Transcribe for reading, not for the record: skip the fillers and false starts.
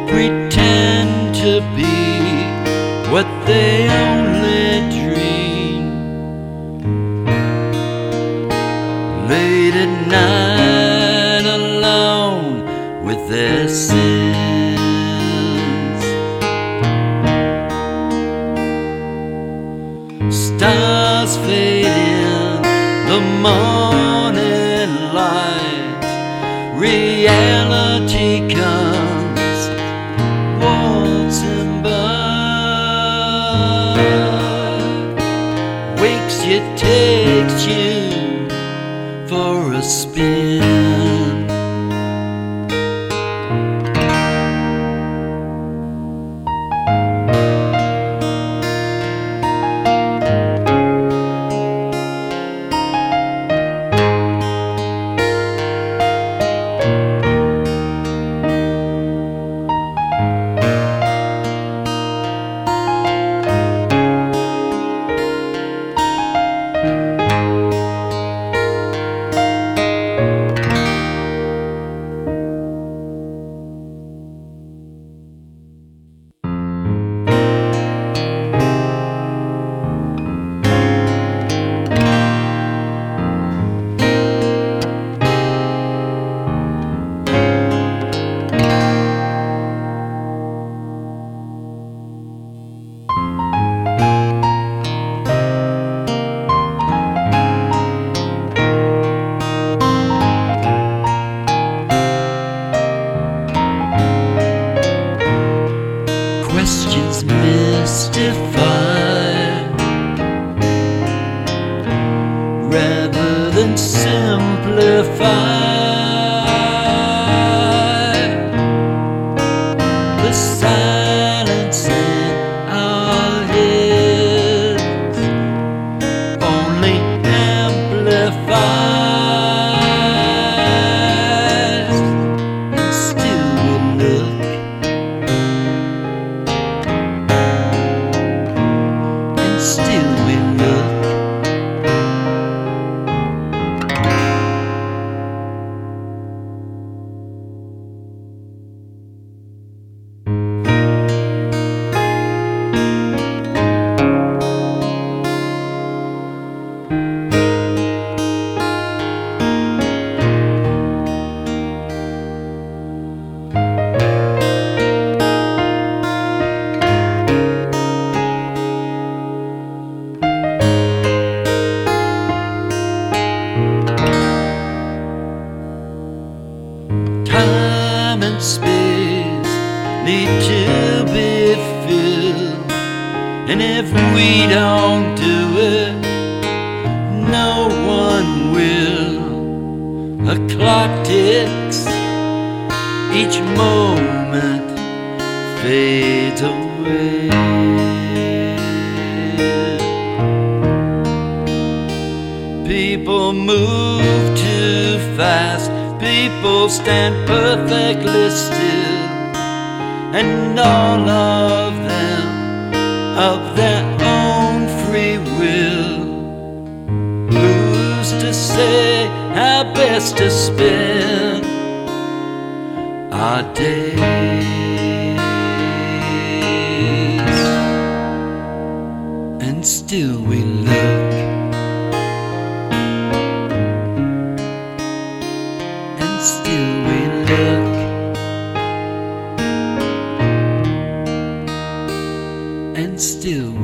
pretend to be what they only dream. Late at night alone with their sins. Stars fade in the morning light. Reality comes waltzing by. Wakes you, takes you for a spin. Questions mystify rather than simplify. The silence in our heads only amplifies, and still we look. Still we look. Time and space need to be filled, and if we don't do it, no one will. A clock ticks, each moment fades away. People move too fast. People stand perfectly still, and all of them of their own free will. Who's to say how best to spend our days? And still we look. Still we look, and still